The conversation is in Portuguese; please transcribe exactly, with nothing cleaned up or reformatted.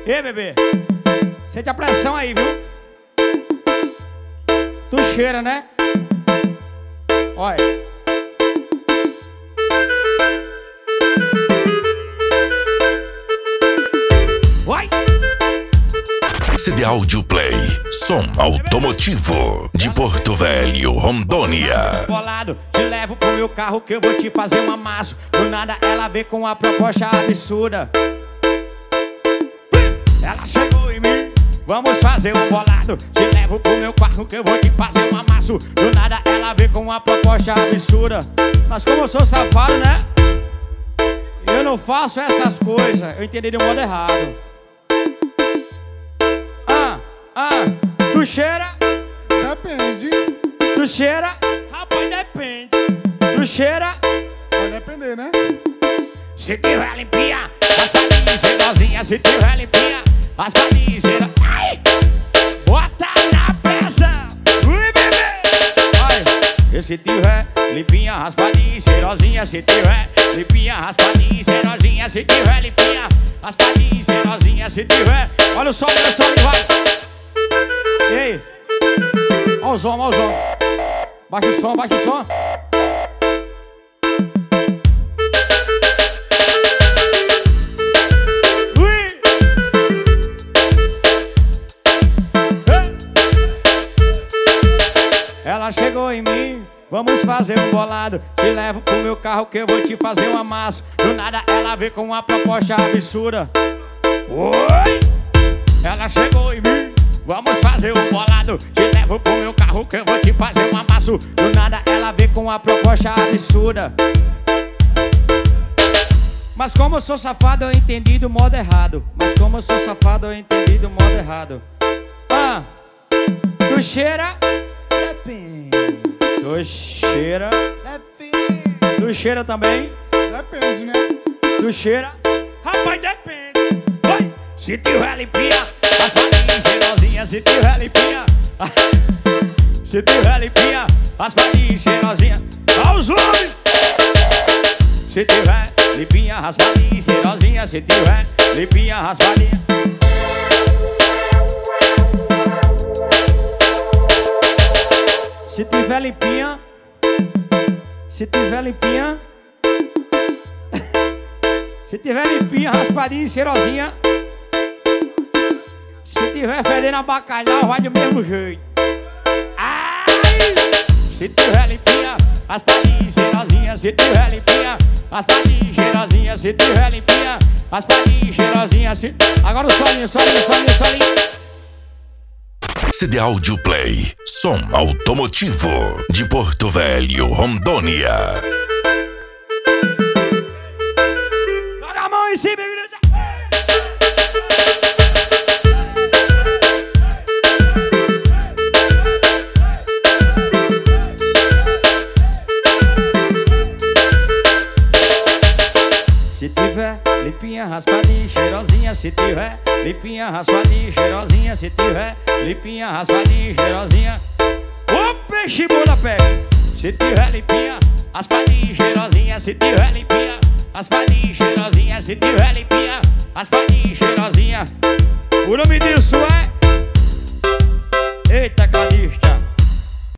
Ei, bebê, sente a pressão aí, viu? Tu cheira, né? Olha. Oi! C D Audio Play, som automotivo de Porto Velho, Rondônia. Bolado, te levo pro meu carro que eu vou te fazer um amasso. Do nada ela veio com uma proposta absurda. Ela chegou em mim, vamos fazer um bolado. Te levo pro meu carro que eu vou te fazer um amasso. Do nada ela veio com uma proposta absurda. Mas como eu sou safado, né? Eu não faço essas coisas. Eu entendi de um modo errado. Ah, ah, tu cheira? Depende. Tu cheira? Rapaz, depende. Tu cheira? Vai depender, né? Se tiver limpinha, raspadinha, cheirosinha. Se tiver limpinha, raspadinha, cheirosinha. Ai! Bota na pressão. Ui, bebê! Ai! E se tiver limpinha, raspadinha, cheirosinha. Se tiver limpinha, raspadinha, cheirosinha. Se tiver limpinha, raspadinha, cheirosinha. Se tiver... Olha o som, olha o som, vai! Ei! Olha o som, olha o som. Baixa o som, baixa o som. Ela chegou em mim, vamos fazer um bolado. Te levo pro meu carro que eu vou te fazer um amasso. Do nada ela veio com uma proposta absurda. Oi! Ela chegou em mim, vamos fazer um bolado. Te levo pro meu carro que eu vou te fazer um amasso. Do nada ela veio com uma proposta absurda. Mas como eu sou safado eu entendi do modo errado. Mas como eu sou safado eu entendi do modo errado. Ah, tu cheira? Depende. Tu cheira? Depende. Tu cheira também? Depende, né? Tu cheira? Rapaz, depende. Oi! Se tiver limpinha, raspadinha, cheirosinha. Se tiver limpinha, se tiver limpinha, raspadinha, cheirosinha. Aos homens! Se tiver limpinha, raspadinha, cheirosinha. Se tiver limpinha, raspadinha. Se tiver limpinha, se tiver limpinha, se tiver limpinha, raspadinha e cheirosinha. Se tiver fedendo a bacalhau, vai do mesmo jeito. Ai! Se tiver limpinha, raspadinha e cheirosinha. Se tiver limpinha, raspadinha e cheirosinha. Se tiver limpinha, raspadinha e cheirosinha. Se... Agora o solinho, solinho, solinho, solinho. C D Audio Play, som automotivo de Porto Velho, Rondônia. Joga a mão em cima e grita. Se tiver limpinha, raspadinha, cheirosinha. Se tiver limpinha, raspadinha, cheirosinha. Se tiver limpinha, raspadinha, cheirosinha. O peixe muda peixe. Se tiver limpinha, raspadinha, cheirosinha. Se tiver limpinha, raspadinha, cheirosinha. Se tiver limpinha, raspadinha, cheirosinha. O nome disso é... Eita, cadista.